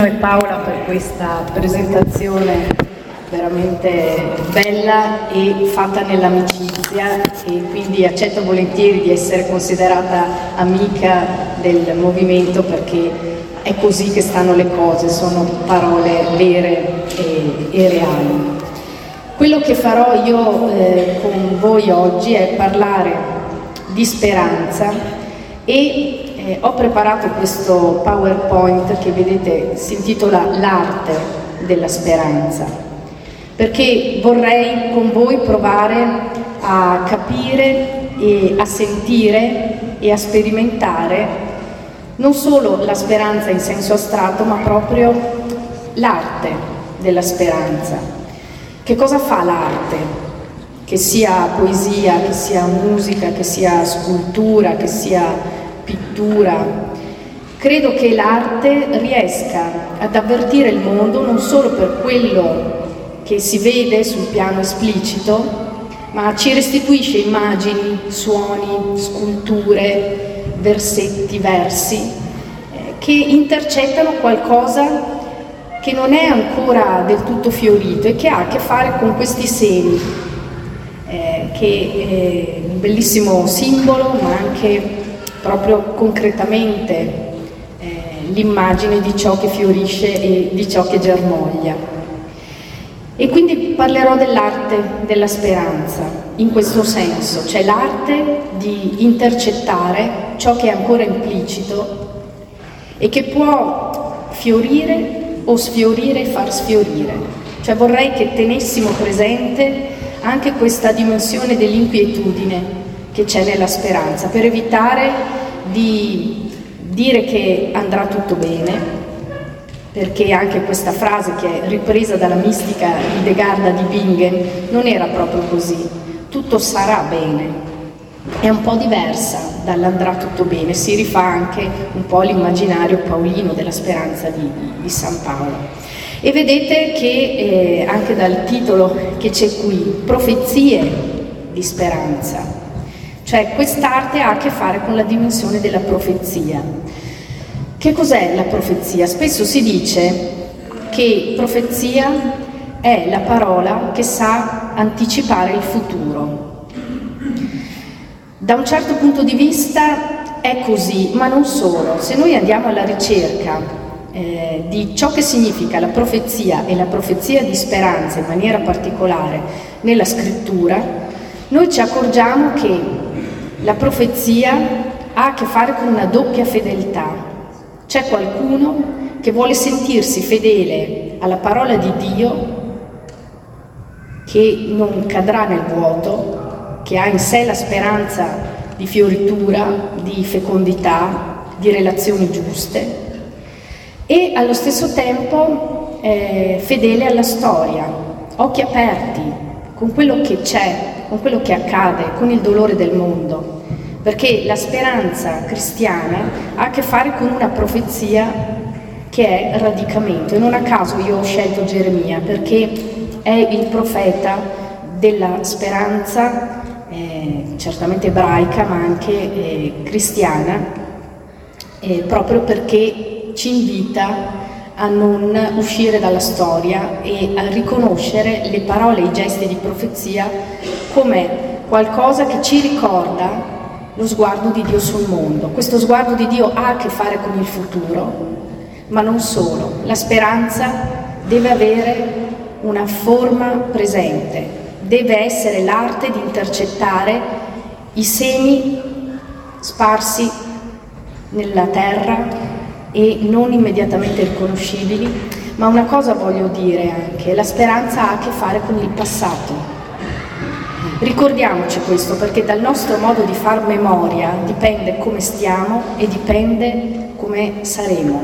e Paola per questa presentazione veramente bella e fatta nell'amicizia, e quindi accetto volentieri di essere considerata amica del movimento, perché è così che stanno le cose, sono parole vere e reali. Quello che farò io con voi oggi è parlare di speranza e ho preparato questo PowerPoint che vedete, si intitola L'arte della speranza, perché vorrei con voi provare a capire e a sentire e a sperimentare non solo la speranza in senso astratto, ma proprio l'arte della speranza. Che cosa fa l'arte? Che sia poesia, che sia musica, che sia scultura, che sia pittura. Credo che l'arte riesca ad avvertire il mondo non solo per quello che si vede sul piano esplicito, ma ci restituisce immagini, suoni, sculture, versetti, versi che intercettano qualcosa che non è ancora del tutto fiorito e che ha a che fare con questi semi, che è un bellissimo simbolo, ma anche proprio concretamente l'immagine di ciò che fiorisce e di ciò che germoglia. E quindi parlerò dell'arte della speranza, in questo senso, cioè l'arte di intercettare ciò che è ancora implicito e che può fiorire o sfiorire e far sfiorire. Cioè vorrei che tenessimo presente anche questa dimensione dell'inquietudine che c'è nella speranza, per evitare di dire che andrà tutto bene, perché anche questa frase, che è ripresa dalla mistica Hildegarda di Bingen, non era proprio così. Tutto sarà bene, è un po' diversa dall'andrà tutto bene, si rifà anche un po' all'immaginario paolino della speranza di San Paolo. E vedete che anche dal titolo che c'è qui, profezie di speranza, cioè quest'arte ha a che fare con la dimensione della profezia. Che cos'è la profezia? Spesso si dice che profezia è la parola che sa anticipare il futuro. Da un certo punto di vista è così, ma non solo. Se noi andiamo alla ricerca di ciò che significa la profezia e la profezia di speranza in maniera particolare nella scrittura, noi ci accorgiamo che la profezia ha a che fare con una doppia fedeltà. C'è qualcuno che vuole sentirsi fedele alla parola di Dio, che non cadrà nel vuoto, che ha in sé la speranza di fioritura, di fecondità, di relazioni giuste, e allo stesso tempo fedele alla storia, occhi aperti con quello che c'è, con quello che accade, con il dolore del mondo, perché la speranza cristiana ha a che fare con una profezia che è radicamento. E non a caso io ho scelto Geremia, perché è il profeta della speranza, certamente ebraica ma anche cristiana, proprio perché ci invita a non uscire dalla storia e a riconoscere le parole e i gesti di profezia come qualcosa che ci ricorda lo sguardo di Dio sul mondo. Questo sguardo di Dio ha a che fare con il futuro, ma non solo. La speranza deve avere una forma presente, deve essere l'arte di intercettare i semi sparsi nella terra e non immediatamente riconoscibili. Ma una cosa voglio dire anche: la speranza ha a che fare con il passato. Ricordiamoci questo, perché dal nostro modo di far memoria dipende come stiamo e dipende come saremo.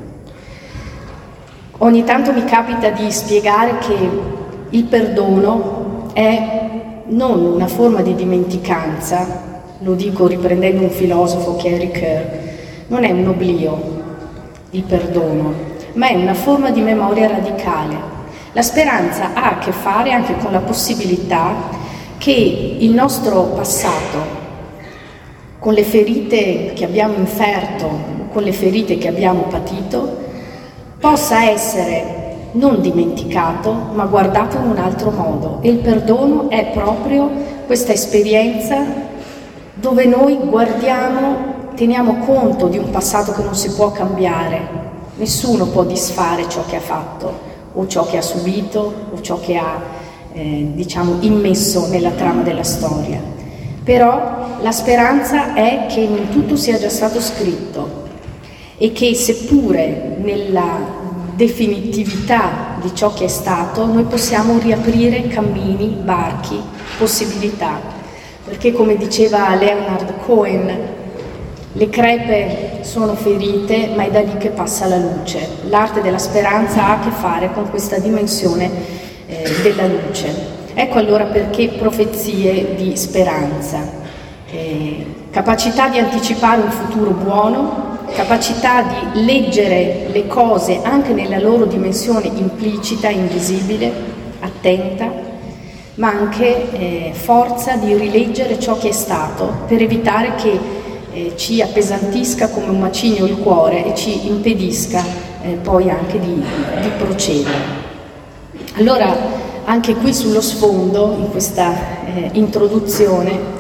Ogni tanto mi capita di spiegare che il perdono è non una forma di dimenticanza, lo dico riprendendo un filosofo che è Ricoeur, non è un oblio il perdono, ma è una forma di memoria radicale. La speranza ha a che fare anche con la possibilità che il nostro passato, con le ferite che abbiamo inferto, con le ferite che abbiamo patito, possa essere non dimenticato, ma guardato in un altro modo. E il perdono è proprio questa esperienza dove noi guardiamo, teniamo conto di un passato che non si può cambiare. Nessuno può disfare ciò che ha fatto, o ciò che ha subito, o ciò che ha, immesso nella trama della storia. Però la speranza è che in tutto sia già stato scritto e che, seppure nella definitività di ciò che è stato, noi possiamo riaprire cammini, varchi, possibilità. Perché, come diceva Leonard Cohen, le crepe sono ferite, ma è da lì che passa la luce. L'arte della speranza ha a che fare con questa dimensione della luce. Ecco allora perché profezie di speranza. Capacità di anticipare un futuro buono, capacità di leggere le cose anche nella loro dimensione implicita, invisibile, attenta, ma anche forza di rileggere ciò che è stato per evitare che ci appesantisca come un macigno il cuore e ci impedisca poi anche di procedere. Allora, anche qui sullo sfondo, in questa introduzione,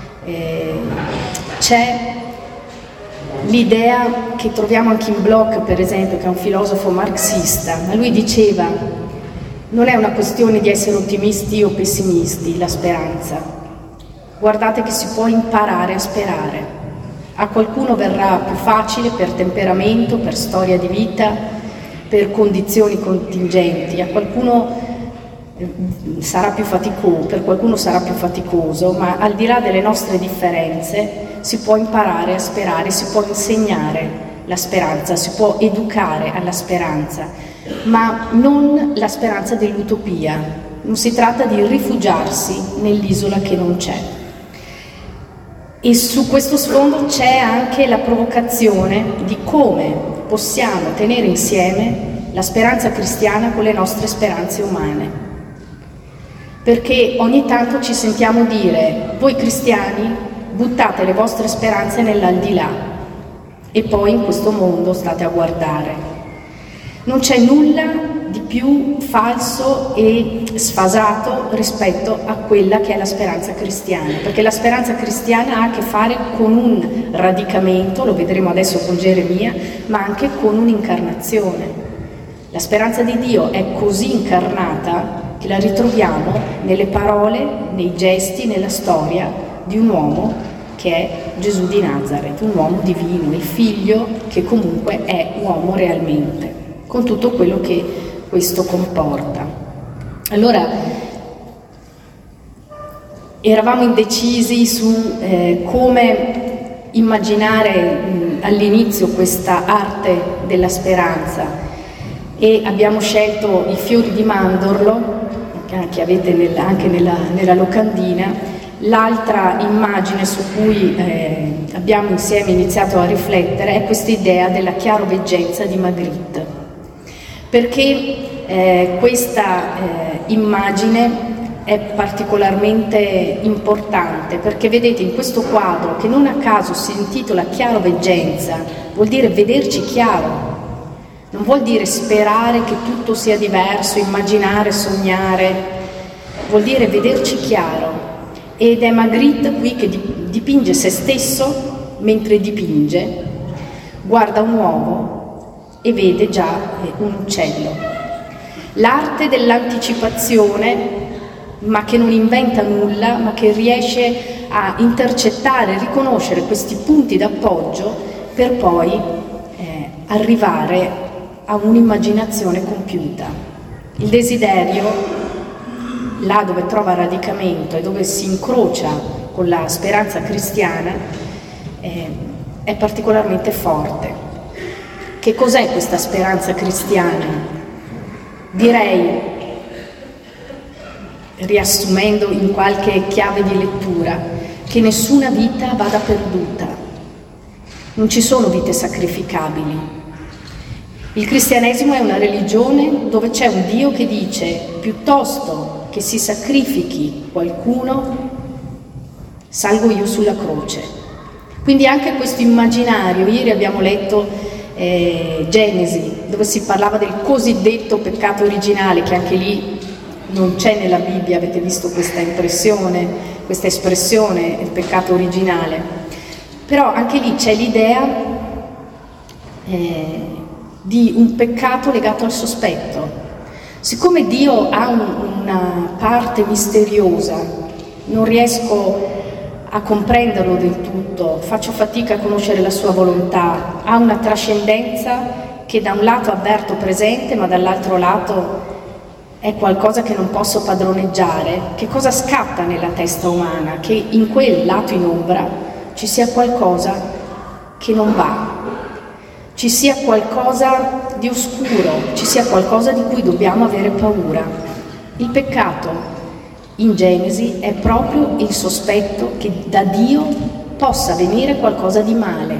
c'è l'idea che troviamo anche in Bloch, per esempio, che è un filosofo marxista, ma lui diceva: non è una questione di essere ottimisti o pessimisti, la speranza. Guardate che si può imparare a sperare. A qualcuno verrà più facile per temperamento, per storia di vita, per condizioni contingenti, a qualcuno sarà più faticoso, per qualcuno sarà più faticoso, ma al di là delle nostre differenze si può imparare a sperare, si può insegnare la speranza, si può educare alla speranza, ma non la speranza dell'utopia. Non si tratta di rifugiarsi nell'isola che non c'è. E su questo sfondo c'è anche la provocazione di come possiamo tenere insieme la speranza cristiana con le nostre speranze umane. Perché ogni tanto ci sentiamo dire: voi cristiani buttate le vostre speranze nell'aldilà e poi in questo mondo state a guardare. Non c'è nulla di più falso e sfasato rispetto a quella che è la speranza cristiana, perché la speranza cristiana ha a che fare con un radicamento, lo vedremo adesso con Geremia, ma anche con un'incarnazione. La speranza di Dio è così incarnata che la ritroviamo nelle parole, nei gesti, nella storia di un uomo che è Gesù di Nazaret, un uomo divino, il figlio che comunque è uomo realmente, con tutto quello che questo comporta. Allora, eravamo indecisi su come immaginare all'inizio questa arte della speranza e abbiamo scelto i fiori di mandorlo, che avete anche nella locandina. L'altra immagine su cui abbiamo insieme iniziato a riflettere è questa idea della chiaroveggenza di Magritte, perché questa immagine è particolarmente importante, perché vedete in questo quadro, che non a caso si intitola chiaroveggenza, vuol dire vederci chiaro, non vuol dire sperare che tutto sia diverso, immaginare, sognare, vuol dire vederci chiaro. Ed è Magritte qui che dipinge se stesso mentre dipinge, guarda un uomo e vede già un uccello. L'arte dell'anticipazione, ma che non inventa nulla, ma che riesce a intercettare, riconoscere questi punti d'appoggio per poi arrivare a un'immaginazione compiuta. Il desiderio, là dove trova radicamento e dove si incrocia con la speranza cristiana, è particolarmente forte. Che cos'è questa speranza cristiana? Direi, riassumendo in qualche chiave di lettura, che nessuna vita vada perduta. Non ci sono vite sacrificabili. Il cristianesimo è una religione dove c'è un Dio che dice: piuttosto che si sacrifichi qualcuno, salgo io sulla croce. Quindi anche questo immaginario, ieri abbiamo letto Genesi, dove si parlava del cosiddetto peccato originale, che anche lì non c'è nella Bibbia, avete visto questa espressione, il peccato originale. Però anche lì c'è l'idea di un peccato legato al sospetto. Siccome Dio ha una parte misteriosa, non riesco a comprenderlo del tutto, faccio fatica a conoscere la sua volontà, ha una trascendenza che da un lato avverto presente, ma dall'altro lato è qualcosa che non posso padroneggiare. Che cosa scatta nella testa umana? Che in quel lato in ombra ci sia qualcosa che non va, ci sia qualcosa di oscuro, ci sia qualcosa di cui dobbiamo avere paura. Il peccato in Genesi è proprio il sospetto che da Dio possa venire qualcosa di male.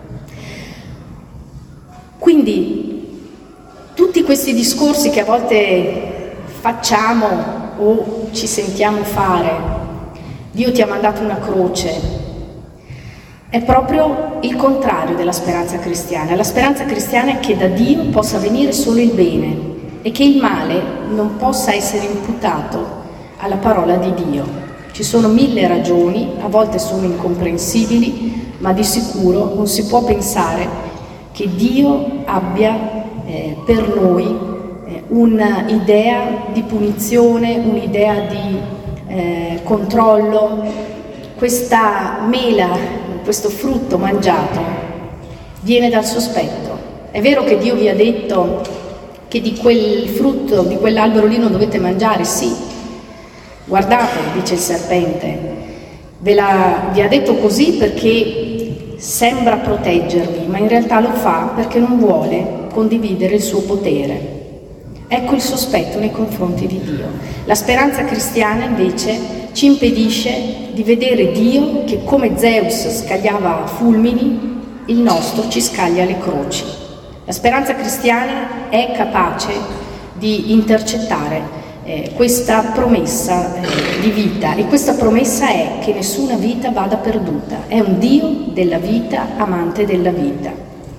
Quindi tutti questi discorsi che a volte facciamo o ci sentiamo fare, Dio ti ha mandato una croce, è proprio il contrario della speranza cristiana. La speranza cristiana è che da Dio possa venire solo il bene e che il male non possa essere imputato alla parola di Dio. Ci sono 1000 ragioni, a volte sono incomprensibili, ma di sicuro non si può pensare che Dio abbia per noi un'idea di punizione, un'idea di controllo. Questa mela, questo frutto mangiato, viene dal sospetto. È vero che Dio vi ha detto che di quel frutto, di quell'albero lì non dovete mangiare? Sì. Guardate, dice il serpente, vi ha detto così perché sembra proteggervi, ma in realtà lo fa perché non vuole condividere il suo potere. Ecco il sospetto nei confronti di Dio. La speranza cristiana invece ci impedisce di vedere Dio che come Zeus scagliava fulmini, il nostro ci scaglia le croci. La speranza cristiana è capace di intercettare questa promessa di vita, e questa promessa è che nessuna vita vada perduta. È un Dio della vita, amante della vita.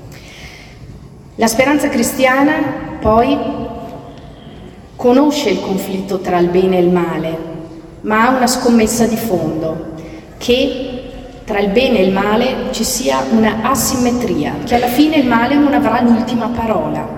La speranza cristiana poi conosce il conflitto tra il bene e il male, ma ha una scommessa di fondo, che tra il bene e il male ci sia una asimmetria, che alla fine il male non avrà l'ultima parola.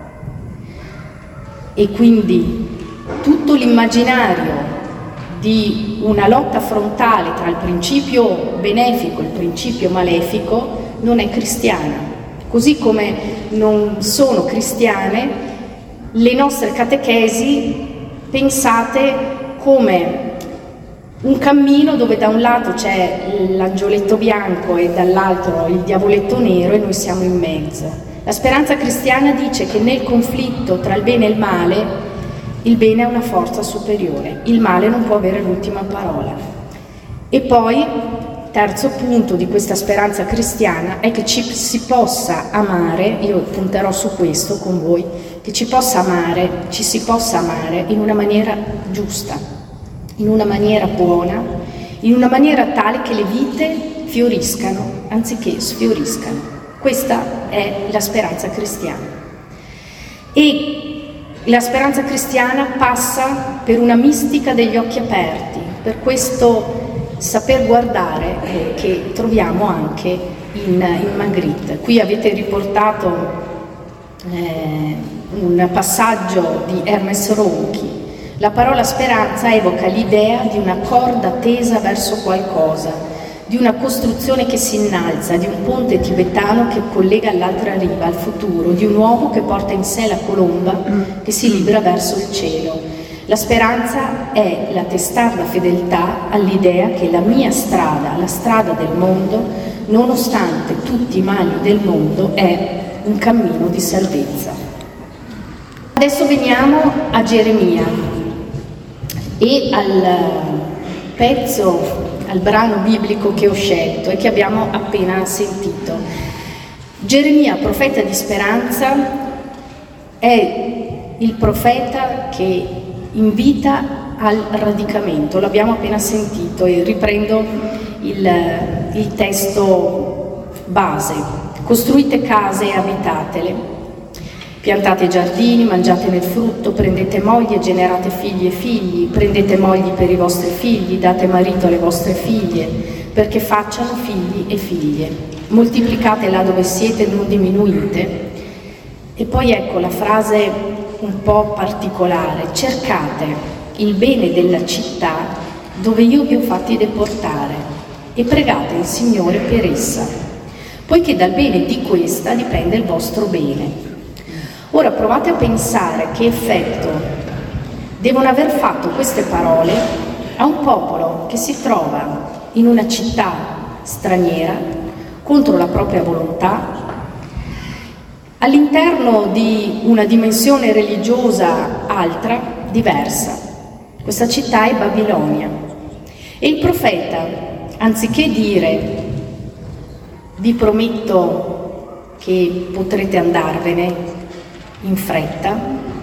E quindi tutto l'immaginario di una lotta frontale tra il principio benefico e il principio malefico non è cristiana, così come non sono cristiane le nostre catechesi pensate come un cammino dove da un lato c'è l'angioletto bianco e dall'altro il diavoletto nero e noi siamo in mezzo. La speranza cristiana dice che nel conflitto tra il bene e il male, il bene ha una forza superiore, il male non può avere l'ultima parola. E poi, terzo punto di questa speranza cristiana è che ci si possa amare, io punterò su questo con voi, che ci si possa amare in una maniera giusta, in una maniera buona, in una maniera tale che le vite fioriscano anziché sfioriscano. Questa è la speranza cristiana. E la speranza cristiana passa per una mistica degli occhi aperti, per questo saper guardare che troviamo anche in Magritte. Qui avete riportato un passaggio di Hermes Ronchi. La parola speranza evoca l'idea di una corda tesa verso qualcosa, di una costruzione che si innalza, di un ponte tibetano che collega all'altra riva, al futuro, di un uomo che porta in sé la colomba che si libera verso il cielo. La speranza è la testarda fedeltà all'idea che la mia strada, la strada del mondo, nonostante tutti i mali del mondo, è un cammino di salvezza. Adesso veniamo a Geremia e al brano biblico che ho scelto e che abbiamo appena sentito. Geremia, profeta di speranza, è il profeta che invita al radicamento, l'abbiamo appena sentito e riprendo il testo base. Costruite case e abitatele, piantate giardini, mangiate nel frutto, prendete moglie, generate figli e figli, prendete mogli per i vostri figli, date marito alle vostre figlie, perché facciano figli e figlie. Moltiplicate là dove siete, non diminuite. E poi ecco la frase un po' particolare: cercate il bene della città dove io vi ho fatti deportare e pregate il Signore per essa, poiché dal bene di questa dipende il vostro bene. Ora provate a pensare che effetto devono aver fatto queste parole a un popolo che si trova in una città straniera, contro la propria volontà, all'interno di una dimensione religiosa altra, diversa. Questa città è Babilonia. E il profeta, anziché dire vi prometto che potrete andarvene in fretta,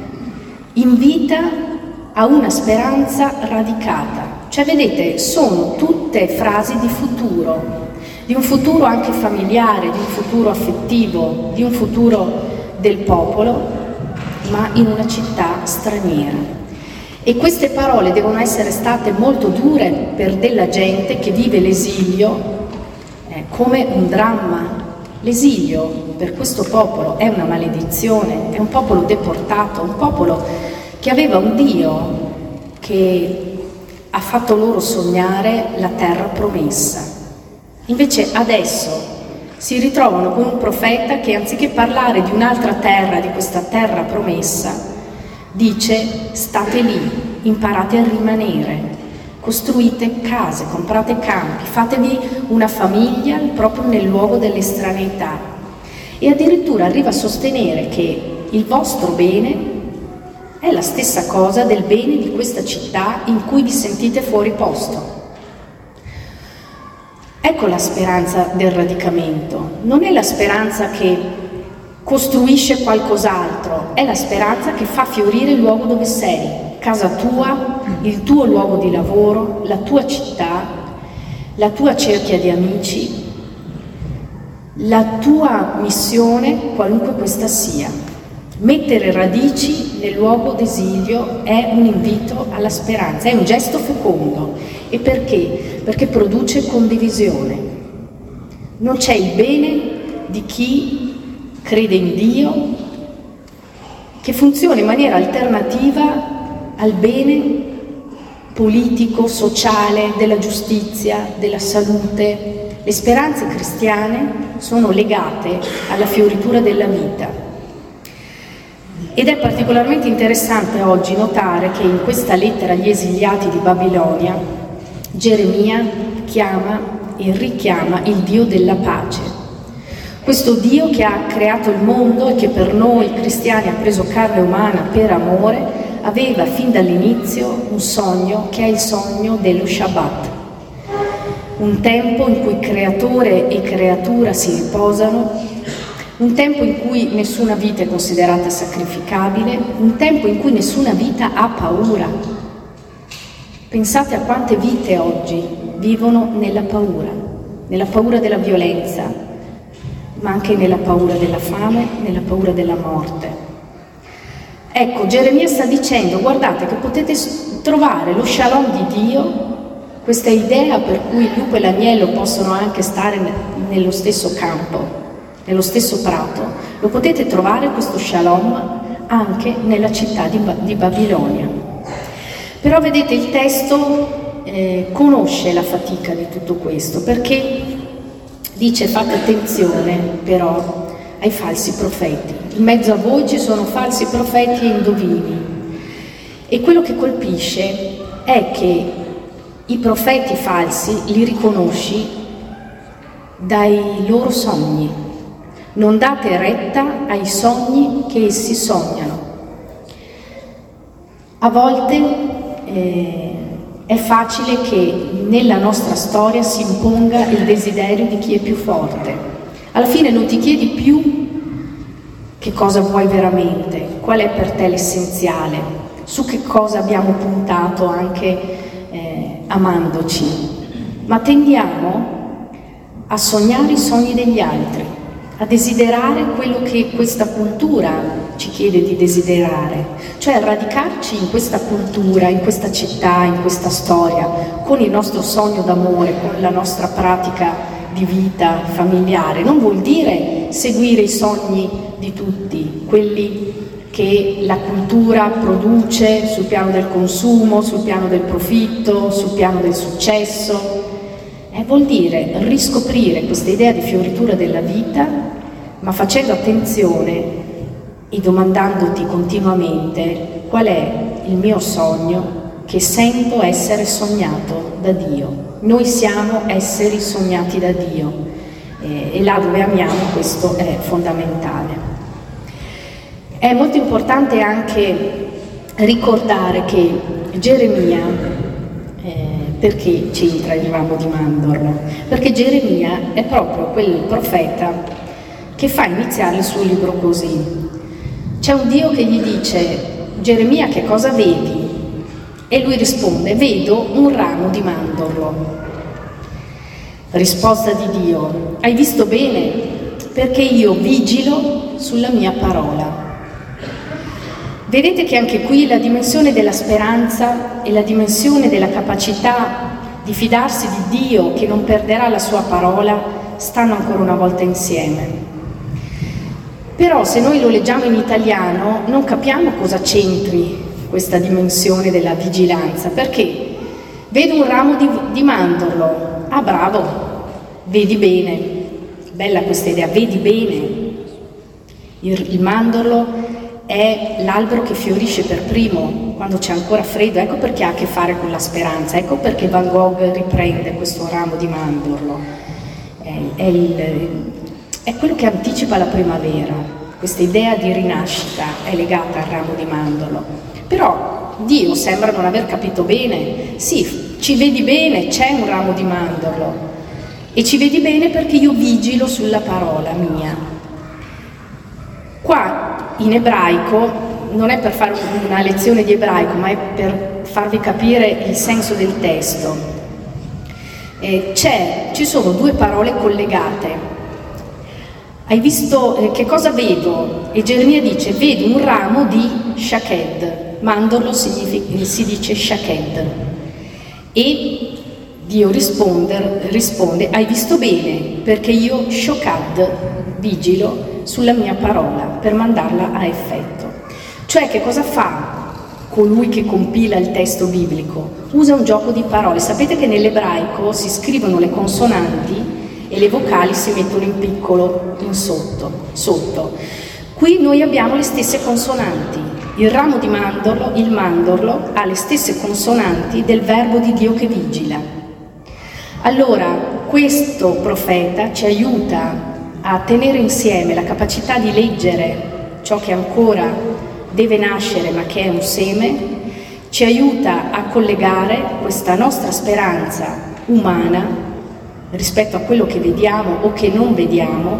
invita a una speranza radicata. Cioè, vedete, sono tutte frasi di futuro, di un futuro anche familiare, di un futuro affettivo, di un futuro del popolo, ma in una città straniera. E queste parole devono essere state molto dure per della gente che vive l'esilio come un dramma. L'esilio per questo popolo è una maledizione, è un popolo deportato, un popolo che aveva un Dio che ha fatto loro sognare la terra promessa. Invece adesso si ritrovano con un profeta che, anziché parlare di un'altra terra, di questa terra promessa, dice: state lì, imparate a rimanere, costruite case, comprate campi, fatevi una famiglia proprio nel luogo dell'estraneità. E addirittura arriva a sostenere che il vostro bene è la stessa cosa del bene di questa città in cui vi sentite fuori posto. Ecco la speranza del radicamento. Non è la speranza che costruisce qualcos'altro, è la speranza che fa fiorire il luogo dove sei, casa tua, il tuo luogo di lavoro, la tua città, la tua cerchia di amici, la tua missione, qualunque questa sia. Mettere radici nel luogo d'esilio è un invito alla speranza, è un gesto fecondo. E perché? Perché produce condivisione. Non c'è il bene di chi crede in Dio che funziona in maniera alternativa al bene politico, sociale, della giustizia, della salute. Le speranze cristiane sono legate alla fioritura della vita. Ed è particolarmente interessante oggi notare che in questa lettera agli esiliati di Babilonia Geremia chiama e richiama il Dio della pace. Questo Dio che ha creato il mondo e che per noi cristiani ha preso carne umana per amore, aveva fin dall'inizio un sogno che è il sogno dello Shabbat. Un tempo in cui creatore e creatura si riposano, un tempo in cui nessuna vita è considerata sacrificabile, un tempo in cui nessuna vita ha paura. Pensate a quante vite oggi vivono nella paura della violenza, ma anche nella paura della fame, nella paura della morte. Ecco, Geremia sta dicendo: guardate che potete trovare lo shalom di Dio, questa idea per cui il lupo e l'agnello possono anche stare nello stesso campo, nello stesso prato, lo potete trovare questo shalom anche nella città di Babilonia. Però vedete, il testo conosce la fatica di tutto questo, perché dice: fate attenzione però ai falsi profeti. In mezzo a voi ci sono falsi profeti e indovini. E quello che colpisce è che i profeti falsi li riconosci dai loro sogni. Non date retta ai sogni che essi sognano. A volte è facile che nella nostra storia si imponga il desiderio di chi è più forte. Alla fine non ti chiedi più che cosa vuoi veramente, qual è per te l'essenziale, su che cosa abbiamo puntato anche amandoci, ma tendiamo a sognare i sogni degli altri, a desiderare quello che questa cultura ci chiede di desiderare, cioè radicarci in questa cultura, in questa città, in questa storia, con il nostro sogno d'amore, con la nostra pratica di vita familiare. Non vuol dire seguire i sogni di tutti, quelli che la cultura produce sul piano del consumo, sul piano del profitto, sul piano del successo. Vuol dire riscoprire questa idea di fioritura della vita, ma facendo attenzione e domandandoti continuamente qual è il mio sogno che sento essere sognato da Dio. Noi siamo esseri sognati da Dio e là dove amiamo questo è fondamentale. È molto importante anche ricordare che Geremia, perché c'entra il ramo di mandorlo? Perché Geremia è proprio quel profeta che fa iniziare il suo libro così. C'è un Dio che gli dice: Geremia, che cosa vedi? E lui risponde: vedo un ramo di mandorlo. Risposta di Dio: hai visto bene? Perché io vigilo sulla mia parola. Vedete che anche qui la dimensione della speranza e la dimensione della capacità di fidarsi di Dio che non perderà la sua parola stanno ancora una volta insieme. Però se noi lo leggiamo in italiano non capiamo cosa c'entri questa dimensione della vigilanza, perché vedo un ramo di mandorlo, ah bravo, vedi bene, bella questa idea, vedi bene, il mandorlo è l'albero che fiorisce per primo quando c'è ancora freddo, ecco perché ha a che fare con la speranza, ecco perché Van Gogh riprende questo ramo di mandorlo, è quello che anticipa la primavera, questa idea di rinascita è legata al ramo di mandorlo. Però Dio sembra non aver capito bene, sì, ci vedi bene, c'è un ramo di mandorlo e ci vedi bene perché io vigilo sulla parola mia. Qua in ebraico, non è per fare una lezione di ebraico, ma è per farvi capire il senso del testo. Ci sono due parole collegate. Hai visto che cosa vedo? E Geremia dice: vedo un ramo di shaked, mandorlo si dice shaked. E Dio risponde: hai visto bene, perché io shokad, vigilo sulla mia parola per mandarla a effetto. Cioè, che cosa fa colui che compila il testo biblico? Usa un gioco di parole. Sapete che nell'ebraico si scrivono le consonanti e le vocali si mettono in piccolo in sotto. Qui noi abbiamo le stesse consonanti. Il ramo di mandorlo, il mandorlo, ha le stesse consonanti del verbo di Dio che vigila. Allora, questo profeta ci aiuta a tenere insieme la capacità di leggere ciò che ancora deve nascere ma che è un seme, ci aiuta a collegare questa nostra speranza umana rispetto a quello che vediamo o che non vediamo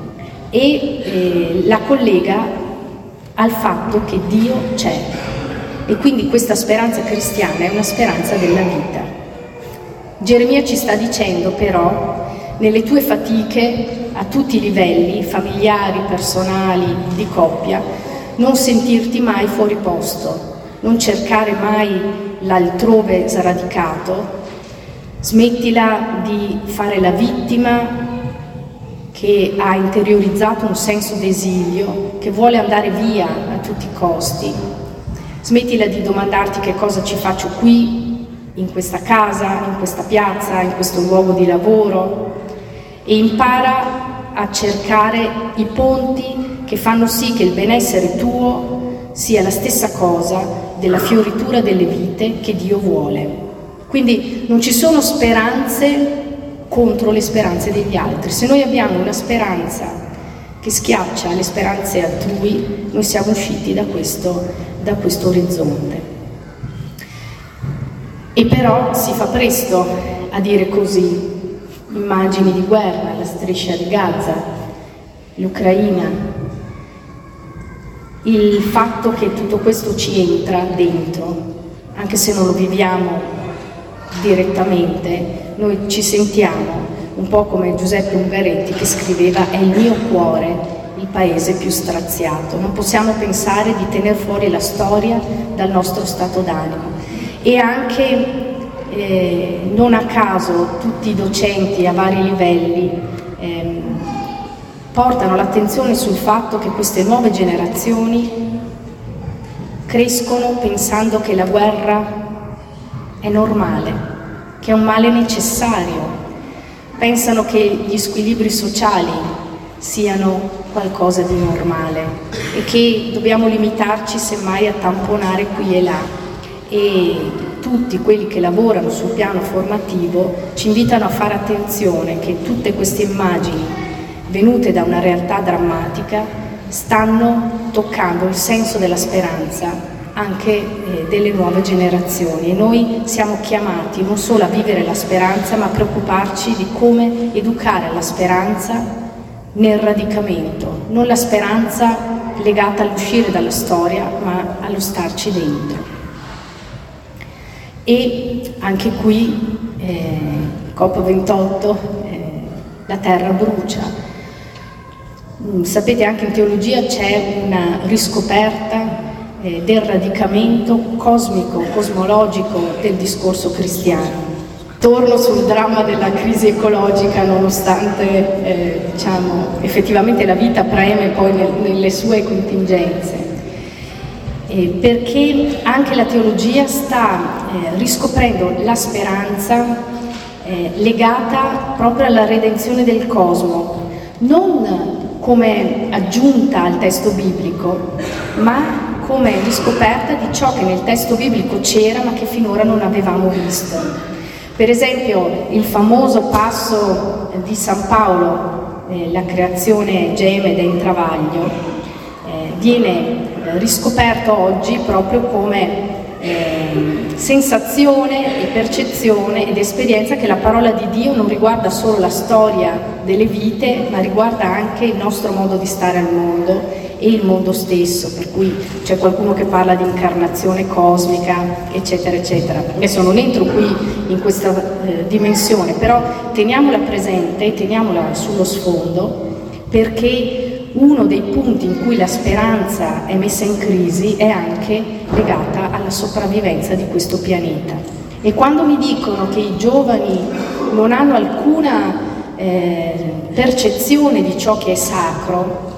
e la collega al fatto che Dio c'è. E quindi questa speranza cristiana è una speranza della vita. Geremia ci sta dicendo però: nelle tue fatiche a tutti i livelli, familiari, personali, di coppia, non sentirti mai fuori posto, non cercare mai l'altrove sradicato, smettila di fare la vittima che ha interiorizzato un senso d'esilio, che vuole andare via a tutti i costi, smettila di domandarti che cosa ci faccio qui, in questa casa, in questa piazza, in questo luogo di lavoro, e impara a cercare i ponti che fanno sì che il benessere tuo sia la stessa cosa della fioritura delle vite che Dio vuole. Quindi non ci sono speranze contro le speranze degli altri. Se noi abbiamo una speranza che schiaccia le speranze altrui, noi siamo usciti da questo orizzonte. E però si fa presto a dire così. Immagini di guerra, la striscia di Gaza, l'Ucraina, il fatto che tutto questo ci entra dentro, anche se non lo viviamo direttamente, noi ci sentiamo un po' come Giuseppe Ungaretti che scriveva: è il mio cuore il paese più straziato. Non possiamo pensare di tener fuori la storia dal nostro stato d'animo. E anche non a caso tutti i docenti a vari livelli portano l'attenzione sul fatto che queste nuove generazioni crescono pensando che la guerra è normale, che è un male necessario. Pensano che gli squilibri sociali siano qualcosa di normale e che dobbiamo limitarci semmai a tamponare qui e là. E tutti quelli che lavorano sul piano formativo ci invitano a fare attenzione che tutte queste immagini venute da una realtà drammatica stanno toccando il senso della speranza anche delle nuove generazioni, e noi siamo chiamati non solo a vivere la speranza, ma a preoccuparci di come educare la speranza nel radicamento, non la speranza legata all'uscire dalla storia, ma allo starci dentro. E anche qui, COP28, la terra brucia. Sapete, anche in teologia c'è una riscoperta del radicamento cosmico, cosmologico del discorso cristiano. Torno sul dramma della crisi ecologica, nonostante effettivamente la vita preme poi nelle sue contingenze, perché anche la teologia sta riscoprendo la speranza legata proprio alla redenzione del cosmo, non come aggiunta al testo biblico, ma come riscoperta di ciò che nel testo biblico c'era ma che finora non avevamo visto. Per esempio il famoso passo di San Paolo, la creazione geme ed è in travaglio, viene riscoperto oggi proprio come sensazione e percezione ed esperienza che la parola di Dio non riguarda solo la storia delle vite, ma riguarda anche il nostro modo di stare al mondo e il mondo stesso, per cui c'è qualcuno che parla di incarnazione cosmica, eccetera, eccetera. Adesso non entro qui in questa dimensione, però teniamola presente, teniamola sullo sfondo, perché uno dei punti in cui la speranza è messa in crisi è anche legata alla sopravvivenza di questo pianeta. E quando mi dicono che i giovani non hanno alcuna percezione di ciò che è sacro,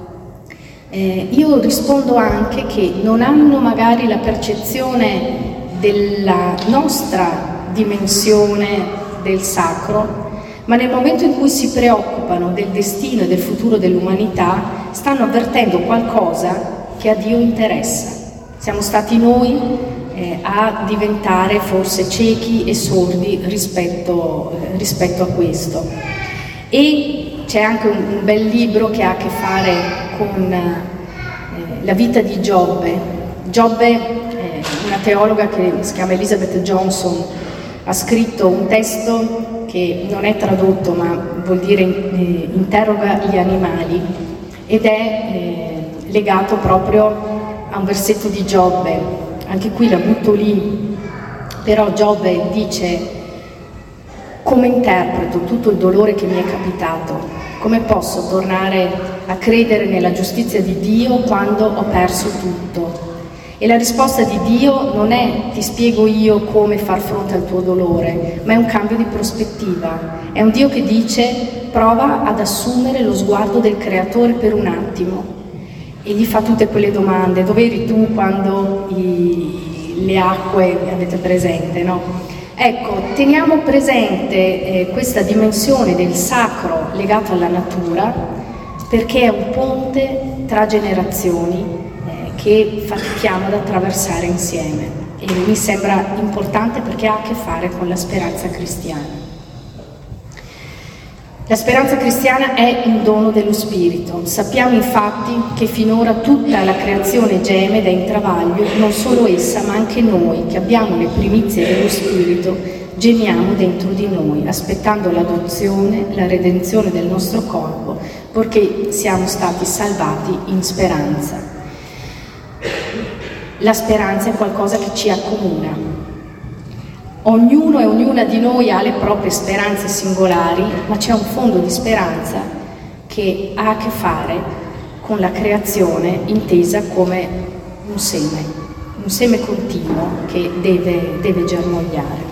io rispondo anche che non hanno magari la percezione della nostra dimensione del sacro, ma nel momento in cui si preoccupano del destino e del futuro dell'umanità stanno avvertendo qualcosa che a Dio interessa. Siamo stati noi a diventare forse ciechi e sordi rispetto a questo. E c'è anche un bel libro che ha a che fare con la vita di Giobbe. Giobbe, una teologa che si chiama Elizabeth Johnson, ha scritto un testo che non è tradotto ma vuol dire interroga gli animali, ed è legato proprio a un versetto di Giobbe. Anche qui la butto lì, però Giobbe dice: come interpreto tutto il dolore che mi è capitato? Come posso tornare a credere nella giustizia di Dio quando ho perso tutto? E la risposta di Dio non è: ti spiego io come far fronte al tuo dolore, ma è un cambio di prospettiva. È un Dio che dice: prova ad assumere lo sguardo del Creatore per un attimo, e gli fa tutte quelle domande: dove eri tu quando le acque, avete presente, no? Ecco, teniamo presente questa dimensione del sacro legato alla natura, perché è un ponte tra generazioni che fatichiamo ad attraversare insieme, e mi sembra importante perché ha a che fare con la speranza cristiana. La speranza cristiana è un dono dello Spirito. Sappiamo infatti che finora tutta la creazione geme ed è in travaglio, non solo essa ma anche noi che abbiamo le primizie dello Spirito gemiamo dentro di noi, aspettando l'adozione, la redenzione del nostro corpo, perché siamo stati salvati in speranza. La speranza è qualcosa che ci accomuna. Ognuno e ognuna di noi ha le proprie speranze singolari, ma c'è un fondo di speranza che ha a che fare con la creazione intesa come un seme continuo che deve germogliare.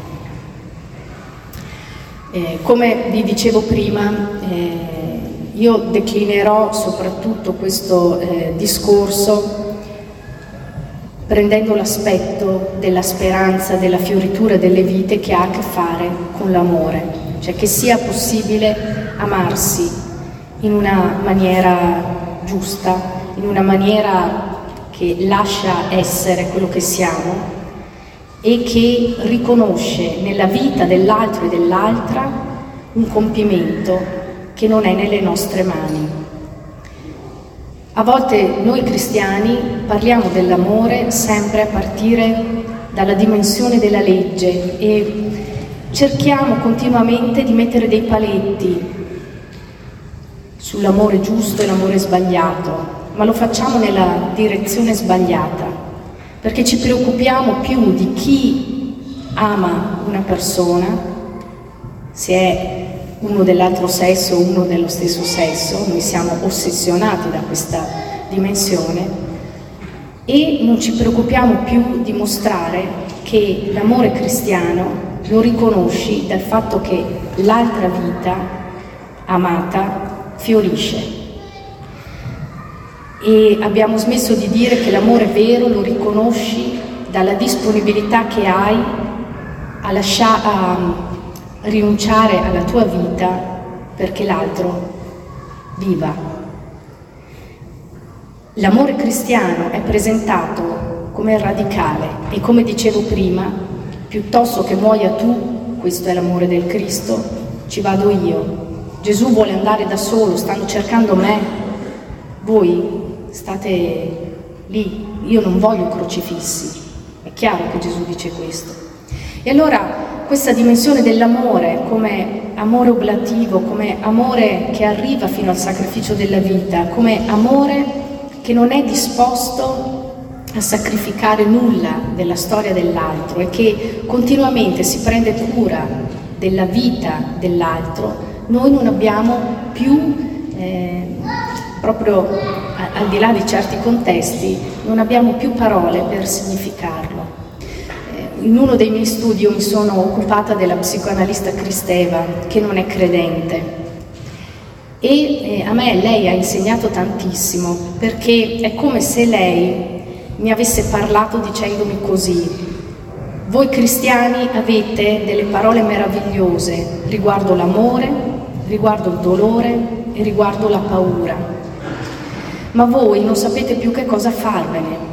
Come vi dicevo prima, io declinerò soprattutto questo discorso prendendo l'aspetto della speranza, della fioritura delle vite che ha a che fare con l'amore, cioè che sia possibile amarsi in una maniera giusta, in una maniera che lascia essere quello che siamo e che riconosce nella vita dell'altro e dell'altra un compimento che non è nelle nostre mani. A volte noi cristiani parliamo dell'amore sempre a partire dalla dimensione della legge e cerchiamo continuamente di mettere dei paletti sull'amore giusto e l'amore sbagliato, ma lo facciamo nella direzione sbagliata, perché ci preoccupiamo più di chi ama una persona, se è uno dell'altro sesso o uno dello stesso sesso. Noi siamo ossessionati da questa dimensione e non ci preoccupiamo più di mostrare che l'amore cristiano lo riconosci dal fatto che l'altra vita amata fiorisce. E abbiamo smesso di dire che l'amore vero lo riconosci dalla disponibilità che hai a rinunciare alla tua vita perché l'altro viva. L'amore cristiano è presentato come radicale e, come dicevo prima, piuttosto che muoia tu, questo è l'amore del Cristo, ci vado io. Gesù vuole andare da solo, stanno cercando me, voi state lì, io non voglio crocifissi. È chiaro che Gesù dice questo. E allora questa dimensione dell'amore come amore oblativo, come amore che arriva fino al sacrificio della vita, come amore che non è disposto a sacrificare nulla della storia dell'altro e che continuamente si prende cura della vita dell'altro, noi non abbiamo più, proprio al di là di certi contesti, non abbiamo più parole per significarlo. In uno dei miei studi io mi sono occupata della psicoanalista Kristeva, che non è credente, e a me lei ha insegnato tantissimo, perché è come se lei mi avesse parlato dicendomi così: voi cristiani avete delle parole meravigliose riguardo l'amore, riguardo il dolore e riguardo la paura, ma voi non sapete più che cosa farvene.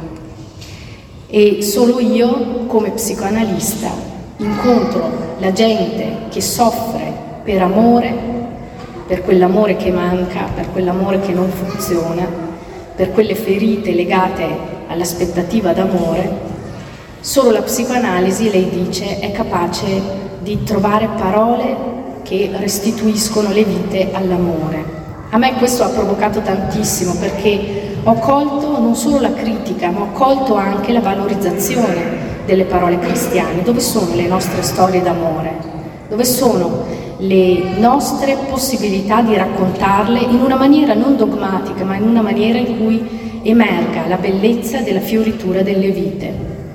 E solo io, come psicoanalista, incontro la gente che soffre per amore, per quell'amore che manca, per quell'amore che non funziona, per quelle ferite legate all'aspettativa d'amore. Solo la psicoanalisi, lei dice, è capace di trovare parole che restituiscono le vite all'amore. A me questo ha provocato tantissimo, perché ho colto non solo la critica, ma ho colto anche la valorizzazione delle parole cristiane. Dove sono le nostre storie d'amore? Dove sono le nostre possibilità di raccontarle in una maniera non dogmatica, ma in una maniera in cui emerga la bellezza della fioritura delle vite?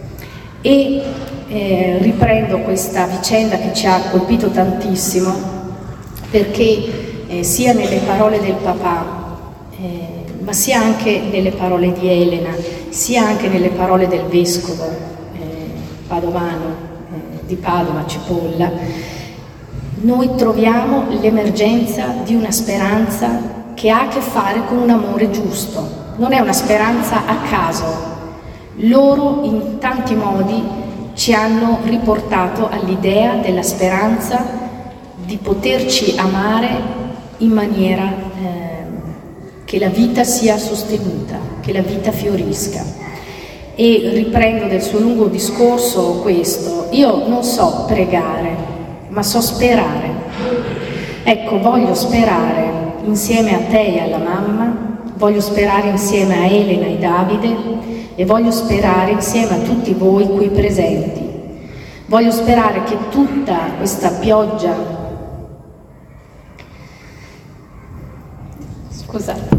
E riprendo questa vicenda che ci ha colpito tantissimo, perché sia nelle parole del papà, ma sia anche nelle parole di Elena, sia anche nelle parole del vescovo padovano di Padova, Cipolla, noi troviamo l'emergenza di una speranza che ha a che fare con un amore giusto. Non è una speranza a caso. Loro in tanti modi ci hanno riportato all'idea della speranza di poterci amare in maniera che la vita sia sostenuta, che la vita fiorisca. E riprendo del suo lungo discorso questo: io non so pregare, ma so sperare. Ecco, voglio sperare insieme a te e alla mamma, voglio sperare insieme a Elena e Davide e voglio sperare insieme a tutti voi qui presenti. Voglio sperare che tutta questa pioggia, scusate,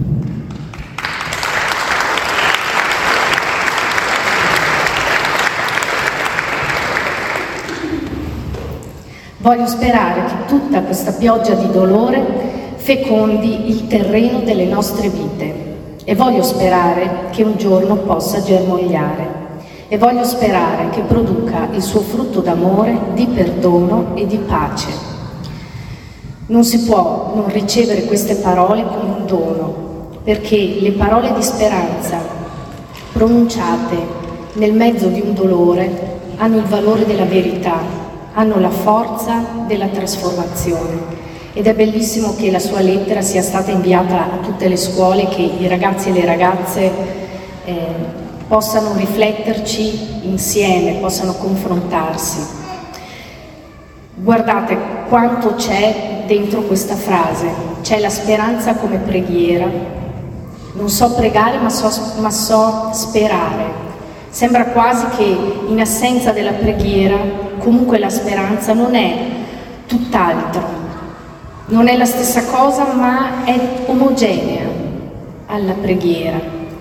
voglio sperare che tutta questa pioggia di dolore fecondi il terreno delle nostre vite e voglio sperare che un giorno possa germogliare e voglio sperare che produca il suo frutto d'amore, di perdono e di pace. Non si può non ricevere queste parole come un dono, perché le parole di speranza pronunciate nel mezzo di un dolore hanno il valore della verità, hanno la forza della trasformazione. Ed è bellissimo che la sua lettera sia stata inviata a tutte le scuole, che i ragazzi e le ragazze possano rifletterci insieme, possano confrontarsi. Guardate quanto c'è dentro questa frase. C'è la speranza come preghiera. Non so pregare, ma so sperare. Sembra quasi che in assenza della preghiera, comunque la speranza non è tutt'altro. Non è la stessa cosa, ma è omogenea alla preghiera.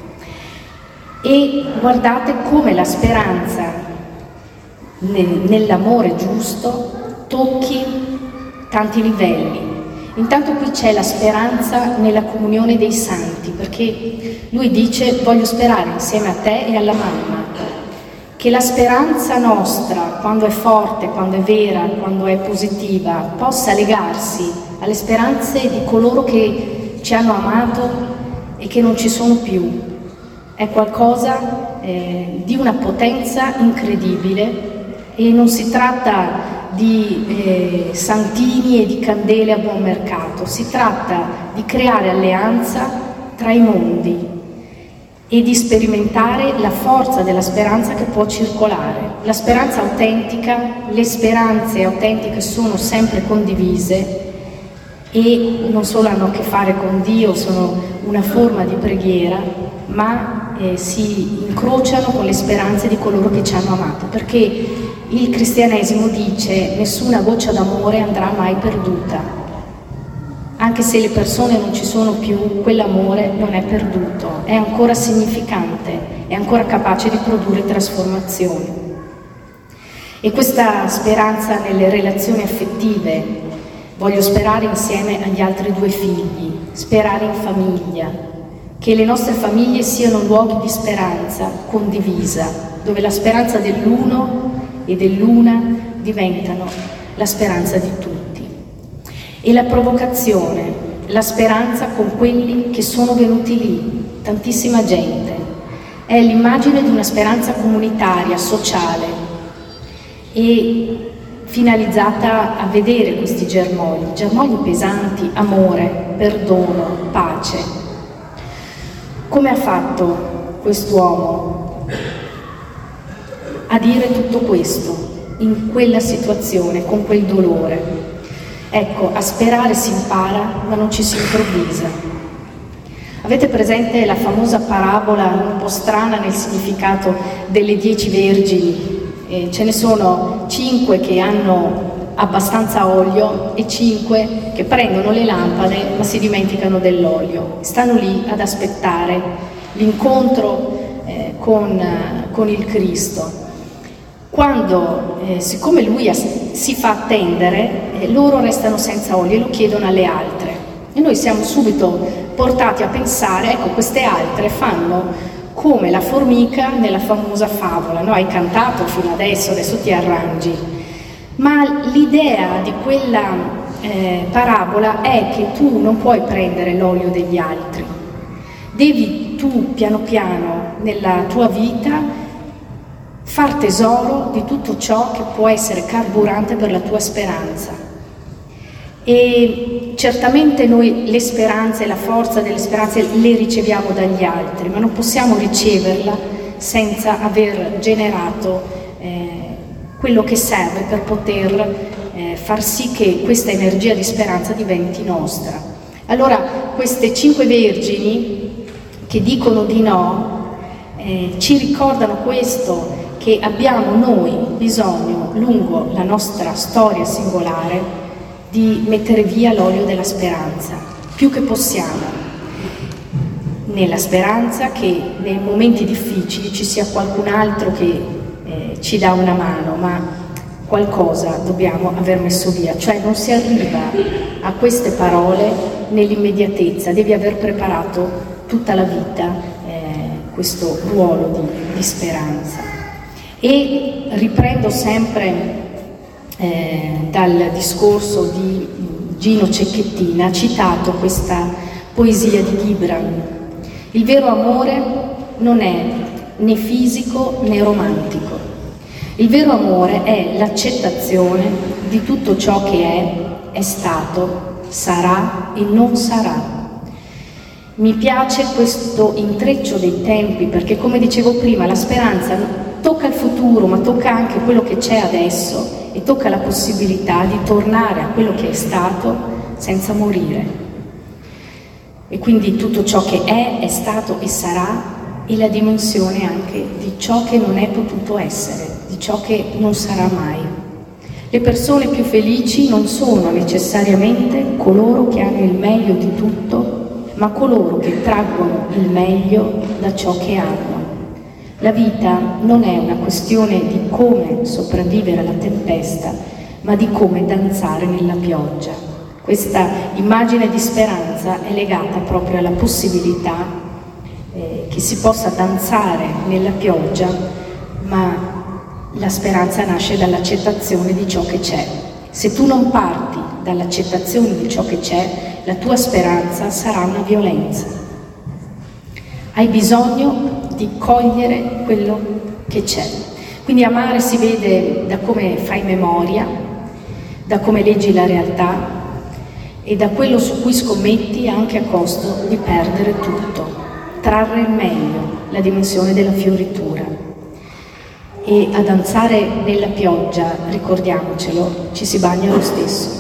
E guardate come la speranza nell'amore giusto tocchi tanti livelli. Intanto qui c'è la speranza nella comunione dei santi, perché lui dice: voglio sperare insieme a te e alla mamma, che la speranza nostra, quando è forte, quando è vera, quando è positiva, possa legarsi alle speranze di coloro che ci hanno amato e che non ci sono più. È qualcosa di una potenza incredibile e non si tratta di santini e di candele a buon mercato, si tratta di creare alleanza tra i mondi e di sperimentare la forza della speranza che può circolare. La speranza autentica, le speranze autentiche sono sempre condivise e non solo hanno a che fare con Dio, sono una forma di preghiera, ma si incrociano con le speranze di coloro che ci hanno amato, perché il cristianesimo dice: nessuna goccia d'amore andrà mai perduta. Anche se le persone non ci sono più, quell'amore non è perduto, è ancora significante, è ancora capace di produrre trasformazioni. E questa speranza nelle relazioni affettive, voglio sperare insieme agli altri 2 figli, sperare in famiglia, che le nostre famiglie siano luoghi di speranza condivisa, dove la speranza dell'uno e dell'una diventano la speranza di tutti. E la provocazione, la speranza con quelli che sono venuti lì, tantissima gente, è l'immagine di una speranza comunitaria, sociale e finalizzata a vedere questi germogli pesanti, amore, perdono, pace. Come ha fatto quest'uomo a dire tutto questo in quella situazione, con quel dolore? Ecco, a sperare si impara, ma non ci si improvvisa. Avete presente la famosa parabola, un po' strana nel significato, delle 10 vergini? Ce ne sono 5 che hanno abbastanza olio e 5 che prendono le lampade ma si dimenticano dell'olio. Stanno lì ad aspettare l'incontro con il Cristo. Quando, siccome lui si fa attendere, loro restano senza olio e lo chiedono alle altre. E noi siamo subito portati a pensare: ecco, queste altre fanno come la formica nella famosa favola, no? Hai cantato fino adesso ti arrangi. Ma l'idea di quella parabola è che tu non puoi prendere l'olio degli altri. Devi tu, piano piano, nella tua vita, far tesoro di tutto ciò che può essere carburante per la tua speranza. E certamente noi le speranze, la forza delle speranze le riceviamo dagli altri, ma non possiamo riceverla senza aver generato quello che serve per poter far sì che questa energia di speranza diventi nostra. Allora, queste 5 vergini che dicono di no ci ricordano questo, che abbiamo noi bisogno, lungo la nostra storia singolare, di mettere via l'olio della speranza, più che possiamo, nella speranza che nei momenti difficili ci sia qualcun altro che ci dà una mano, ma qualcosa dobbiamo aver messo via, cioè non si arriva a queste parole nell'immediatezza, devi aver preparato tutta la vita questo ruolo di speranza. E riprendo sempre dal discorso di Gino Cecchettin, ha citato questa poesia di Gibran: il vero amore non è né fisico né romantico, il vero amore è l'accettazione di tutto ciò che è stato, sarà e non sarà. Mi piace questo intreccio dei tempi perché, come dicevo prima, la speranza tocca il futuro, ma tocca anche quello che c'è adesso e tocca la possibilità di tornare a quello che è stato senza morire. E quindi tutto ciò che è stato e sarà, e la dimensione anche di ciò che non è potuto essere, di ciò che non sarà mai. Le persone più felici non sono necessariamente coloro che hanno il meglio di tutto, ma coloro che traggono il meglio da ciò che hanno. La vita non è una questione di come sopravvivere alla tempesta, ma di come danzare nella pioggia. Questa immagine di speranza è legata proprio alla possibilità che si possa danzare nella pioggia, ma la speranza nasce dall'accettazione di ciò che c'è. Se tu non parti dall'accettazione di ciò che c'è, la tua speranza sarà una violenza. Hai bisogno di cogliere quello che c'è. Quindi amare si vede da come fai memoria, da come leggi la realtà e da quello su cui scommetti anche a costo di perdere tutto, trarre il meglio, la dimensione della fioritura. E a danzare nella pioggia, ricordiamocelo, ci si bagna lo stesso.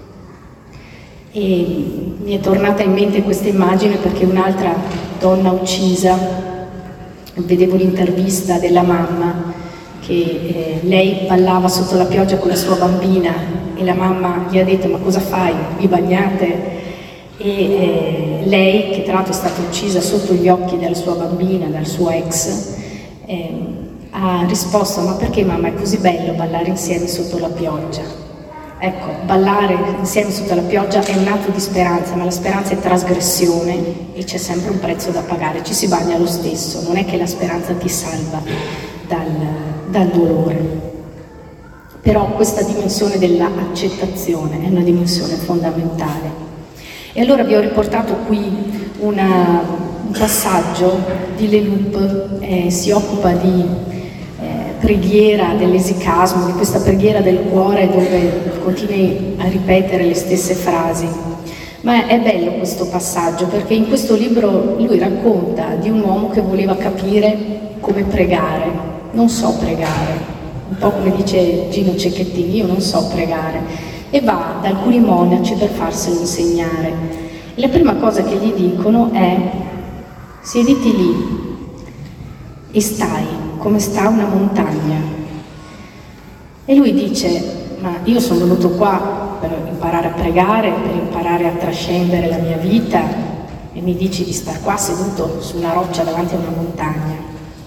E mi è tornata in mente questa immagine perché un'altra donna uccisa, vedevo l'intervista della mamma che lei ballava sotto la pioggia con la sua bambina e la mamma gli ha detto: ma cosa fai? Vi bagnate? E lei, che tra l'altro è stata uccisa sotto gli occhi della sua bambina, dal suo ex, ha risposto: ma perché mamma è così bello ballare insieme sotto la pioggia? Ecco, ballare insieme sotto la pioggia è un atto di speranza, ma la speranza è trasgressione e c'è sempre un prezzo da pagare, ci si bagna lo stesso, non è che la speranza ti salva dal dolore. Però questa dimensione dell'accettazione è una dimensione fondamentale. E allora vi ho riportato qui un passaggio di Leloup, si occupa di preghiera dell'esicasmo, di questa preghiera del cuore dove continui a ripetere le stesse frasi. Ma è bello questo passaggio perché in questo libro lui racconta di un uomo che voleva capire come pregare. Non so pregare, un po' come dice Gino Cecchettin, io non so pregare, e va da alcuni monaci per farselo insegnare. E la prima cosa che gli dicono è: siediti lì e stai come sta una montagna. E lui dice: ma io sono venuto qua per imparare a pregare, per imparare a trascendere la mia vita, e mi dici di star qua seduto su una roccia davanti a una montagna.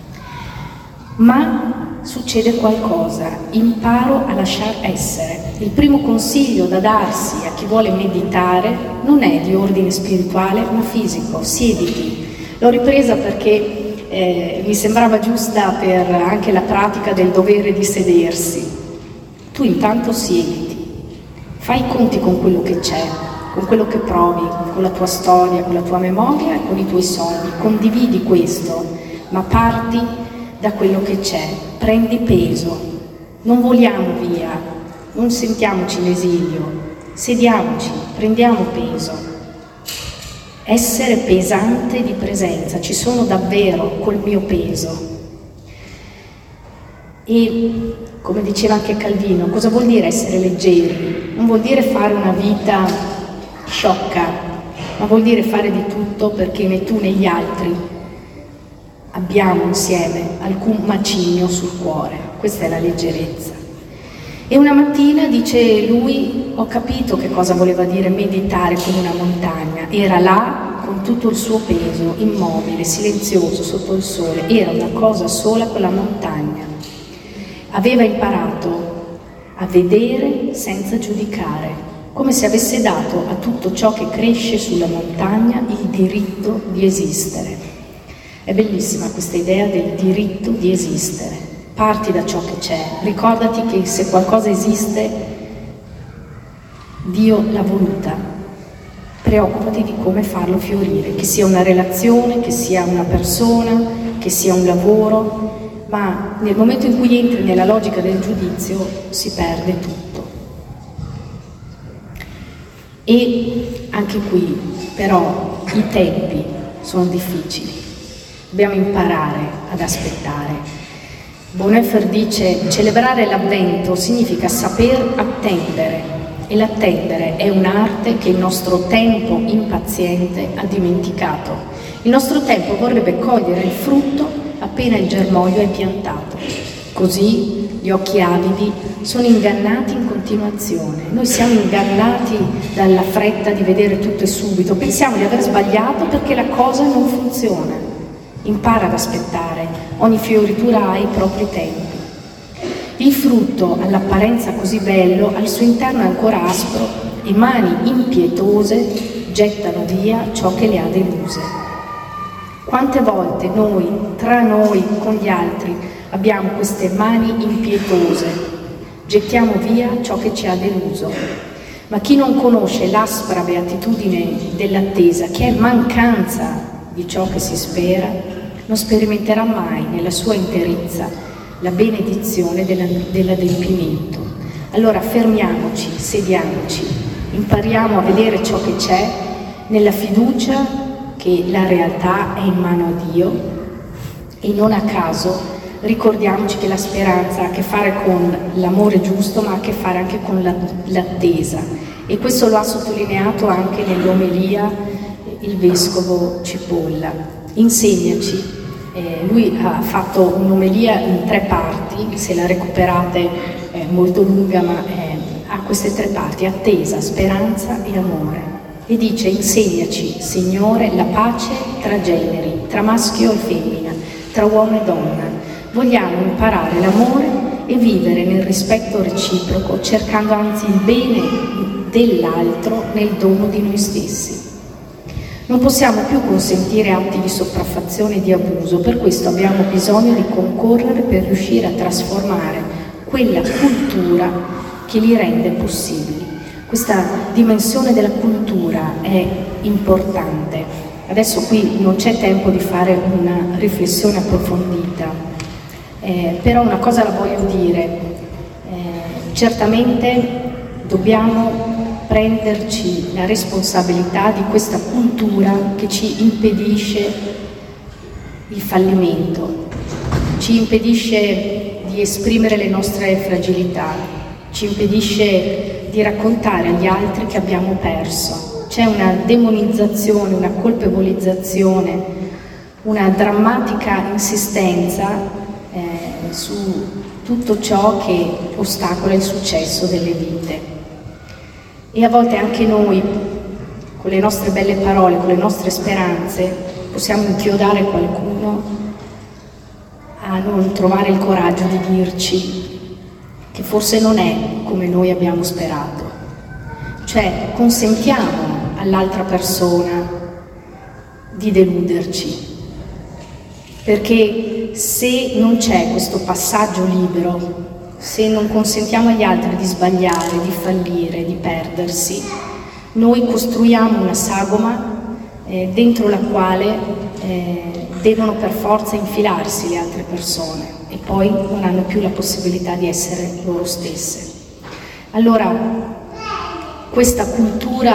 Ma succede qualcosa, imparo a lasciar essere. Il primo consiglio da darsi a chi vuole meditare non è di ordine spirituale ma fisico: siediti. L'ho ripresa perché mi sembrava giusta per anche la pratica del dovere di sedersi. Tu intanto siediti, fai i conti con quello che c'è, con quello che provi, con la tua storia, con la tua memoria e con i tuoi sogni. Condividi questo, ma parti da quello che c'è, prendi peso, non voliamo via, non sentiamoci in esilio, sediamoci, prendiamo peso. Essere pesante di presenza, ci sono davvero col mio peso. E come diceva anche Calvino, cosa vuol dire essere leggeri? Non vuol dire fare una vita sciocca, ma vuol dire fare di tutto perché né tu né gli altri abbiamo insieme alcun macigno sul cuore. Questa è la leggerezza. E una mattina, dice lui, ho capito che cosa voleva dire meditare con una montagna. Era là con tutto il suo peso, immobile, silenzioso, sotto il sole. Era una cosa sola con la montagna. Aveva imparato a vedere senza giudicare, come se avesse dato a tutto ciò che cresce sulla montagna il diritto di esistere. È bellissima questa idea del diritto di esistere. Parti da ciò che c'è, ricordati che se qualcosa esiste, Dio l'ha voluta. Preoccupati di come farlo fiorire, che sia una relazione, che sia una persona, che sia un lavoro, ma nel momento in cui entri nella logica del giudizio si perde tutto. E anche qui però i tempi sono difficili, dobbiamo imparare ad aspettare. Bonhoeffer dice: celebrare l'avvento significa saper attendere, e l'attendere è un'arte che il nostro tempo impaziente ha dimenticato. Il nostro tempo vorrebbe cogliere il frutto appena il germoglio è piantato. Così gli occhi avidi sono ingannati in continuazione. Noi siamo ingannati dalla fretta di vedere tutto e subito. Pensiamo di aver sbagliato perché la cosa non funziona. Impara ad aspettare. Ogni fioritura ha i propri tempi. Il frutto, all'apparenza così bello, al suo interno è ancora aspro e mani impietose gettano via ciò che le ha deluse. Quante volte noi, tra noi, con gli altri, abbiamo queste mani impietose, gettiamo via ciò che ci ha deluso. Ma chi non conosce l'aspra beatitudine dell'attesa, che è mancanza di ciò che si spera, non sperimenterà mai nella sua interezza la benedizione dell'adempimento. Allora fermiamoci, sediamoci, impariamo a vedere ciò che c'è nella fiducia che la realtà è in mano a Dio, e non a caso ricordiamoci che la speranza ha a che fare con l'amore giusto, ma ha a che fare anche con l'attesa, e questo lo ha sottolineato anche nell'omelia il vescovo Cipolla. Insegnaci, lui ha fatto un'omelia in 3 parti, se la recuperate è molto lunga, ma ha queste 3 parti: attesa, speranza e amore. E dice: insegnaci, Signore, la pace tra generi, tra maschio e femmina, tra uomo e donna. Vogliamo imparare l'amore e vivere nel rispetto reciproco, cercando anzi il bene dell'altro nel dono di noi stessi. Non possiamo più consentire atti di sopraffazione e di abuso, per questo abbiamo bisogno di concorrere per riuscire a trasformare quella cultura che li rende possibili. Questa dimensione della cultura è importante. Adesso qui non c'è tempo di fare una riflessione approfondita, però una cosa la voglio dire. Certamente dobbiamo prenderci la responsabilità di questa cultura che ci impedisce il fallimento, ci impedisce di esprimere le nostre fragilità, ci impedisce di raccontare agli altri che abbiamo perso. C'è una demonizzazione, una colpevolizzazione, una drammatica insistenza su tutto ciò che ostacola il successo delle vite. E a volte anche noi, con le nostre belle parole, con le nostre speranze, possiamo inchiodare qualcuno a non trovare il coraggio di dirci che forse non è come noi abbiamo sperato. Cioè, consentiamo all'altra persona di deluderci, perché se non c'è questo passaggio libero, se non consentiamo agli altri di sbagliare, di fallire, di perdersi, noi costruiamo una sagoma dentro la quale devono per forza infilarsi le altre persone e poi non hanno più la possibilità di essere loro stesse. Allora, questa cultura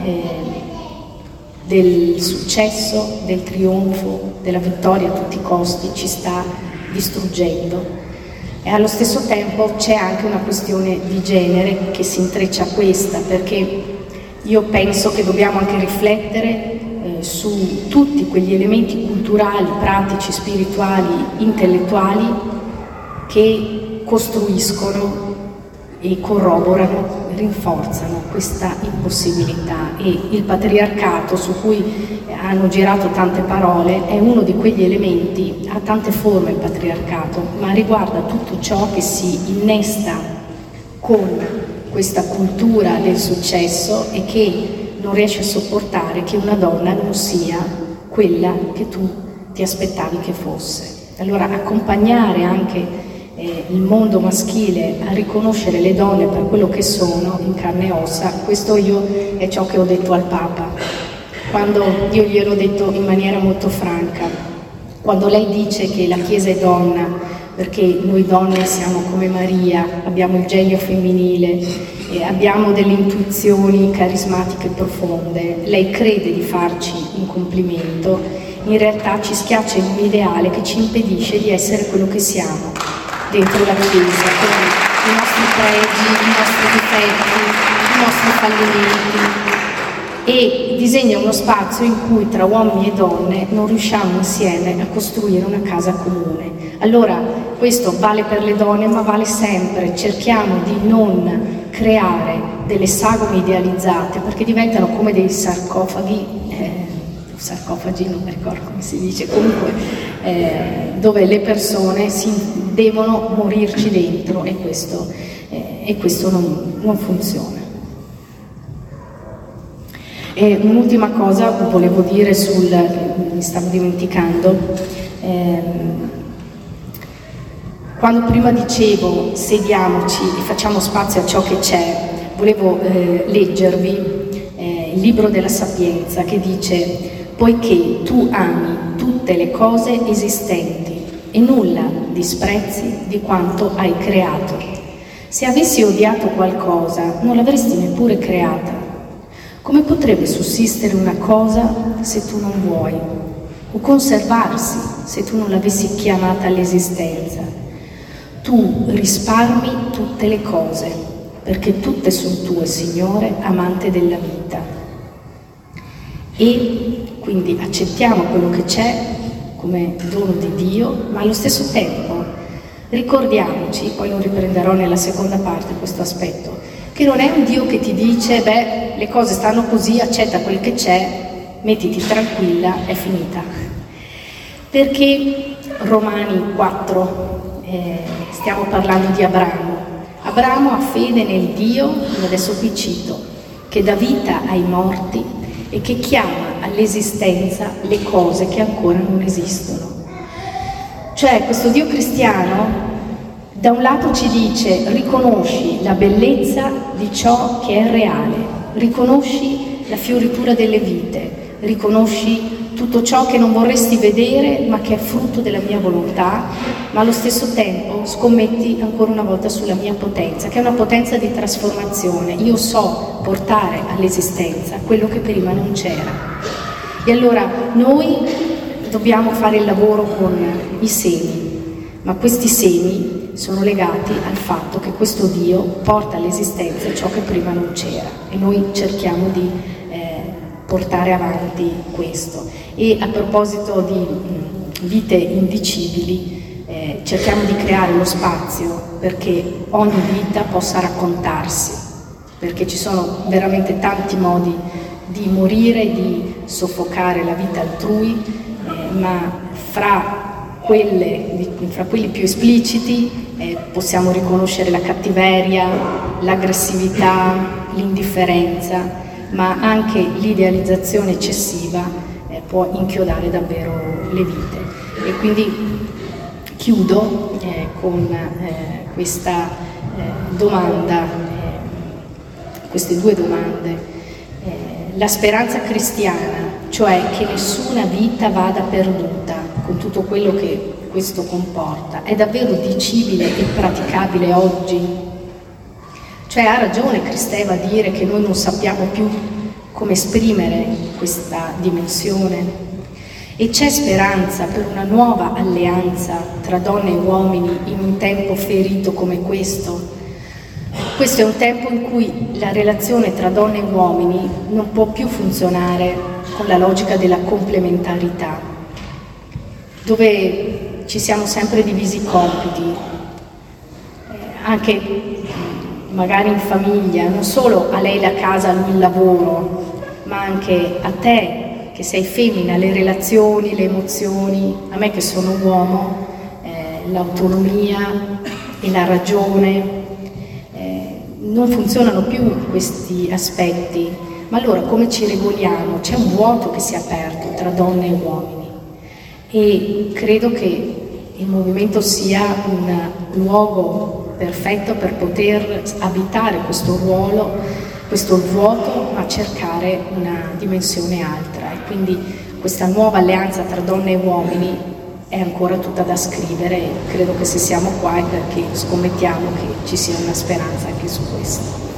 del successo, del trionfo, della vittoria a tutti i costi ci sta distruggendo. E allo stesso tempo c'è anche una questione di genere che si intreccia a questa, perché io penso che dobbiamo anche riflettere su tutti quegli elementi culturali culturali, pratici, spirituali, intellettuali che costruiscono e corroborano, rinforzano questa impossibilità. E il patriarcato, su cui hanno girato tante parole, è uno di quegli elementi. Ha tante forme il patriarcato, ma riguarda tutto ciò che si innesta con questa cultura del successo e che non riesce a sopportare che una donna non sia quella che tu ti aspettavi che fosse. Allora accompagnare anche il mondo maschile a riconoscere le donne per quello che sono, in carne e ossa, questo è ciò che ho detto al Papa, quando io gliel'ho detto in maniera molto franca. Quando lei dice che la Chiesa è donna, perché noi donne siamo come Maria, abbiamo il genio femminile, abbiamo delle intuizioni carismatiche profonde, lei crede di farci un complimento, in realtà ci schiaccia in un ideale che ci impedisce di essere quello che siamo dentro la Chiesa, con i nostri pregi, i nostri difetti, i nostri fallimenti, e disegna uno spazio in cui tra uomini e donne non riusciamo insieme a costruire una casa comune. Allora questo vale per le donne, ma vale sempre. Cerchiamo di non creare delle sagome idealizzate, perché diventano come dei sarcofagi, non mi ricordo come si dice, comunque dove le persone devono morirci dentro, e questo non funziona. E un'ultima cosa volevo dire mi stavo dimenticando, quando prima dicevo sediamoci e facciamo spazio a ciò che c'è, volevo leggervi il libro della Sapienza, che dice: poiché tu ami tutte le cose esistenti e nulla disprezzi di quanto hai creato. Se avessi odiato qualcosa, non l'avresti neppure creata. Come potrebbe sussistere una cosa se tu non vuoi? O conservarsi se tu non l'avessi chiamata all'esistenza? Tu risparmi tutte le cose, perché tutte sono tue, Signore, amante della vita. E quindi accettiamo quello che c'è come dono di Dio, ma allo stesso tempo ricordiamoci, poi lo riprenderò nella seconda parte questo aspetto, che non è un Dio che ti dice le cose stanno così, accetta quel che c'è, mettiti tranquilla, è finita. Perché Romani 4, stiamo parlando di Abramo. Abramo ha fede nel Dio, adesso qui cito, che dà vita ai morti e che chiama all'esistenza le cose che ancora non esistono. Cioè questo Dio cristiano da un lato ci dice: riconosci la bellezza di ciò che è reale, riconosci la fioritura delle vite, riconosci tutto ciò che non vorresti vedere ma che è frutto della mia volontà, ma allo stesso tempo scommetti ancora una volta sulla mia potenza, che è una potenza di trasformazione. Io so portare all'esistenza quello che prima non c'era. E allora noi dobbiamo fare il lavoro con i semi, ma questi semi sono legati al fatto che questo Dio porta all'esistenza ciò che prima non c'era, e noi cerchiamo di portare avanti questo. E a proposito di vite indicibili, cerchiamo di creare lo spazio perché ogni vita possa raccontarsi, perché ci sono veramente tanti modi di morire, di soffocare la vita altrui, ma fra quelli più espliciti possiamo riconoscere la cattiveria, l'aggressività, l'indifferenza, ma anche l'idealizzazione eccessiva può inchiodare davvero le vite. E quindi chiudo con questa domanda, queste due domande. La speranza cristiana, cioè che nessuna vita vada perduta, con tutto quello che questo comporta, è davvero dicibile e praticabile oggi? Cioè ha ragione Kristeva a dire che noi non sappiamo più come esprimere questa dimensione? E c'è speranza per una nuova alleanza tra donne e uomini in un tempo ferito come questo? Questo è un tempo in cui la relazione tra donne e uomini non può più funzionare con la logica della complementarità, dove ci siamo sempre divisi i compiti, anche magari in famiglia, non solo a lei la casa, a lui il lavoro, ma anche a te che sei femmina, le relazioni, le emozioni, a me che sono uomo, l'autonomia e la ragione. Non funzionano più questi aspetti, ma allora come ci regoliamo? C'è un vuoto che si è aperto tra donne e uomini e credo che il movimento sia un luogo perfetto per poter abitare questo ruolo, questo vuoto, ma cercare una dimensione altra. E quindi questa nuova alleanza tra donne e uomini è ancora tutta da scrivere e credo che se siamo qua è perché scommettiamo che ci sia una speranza anche su questo.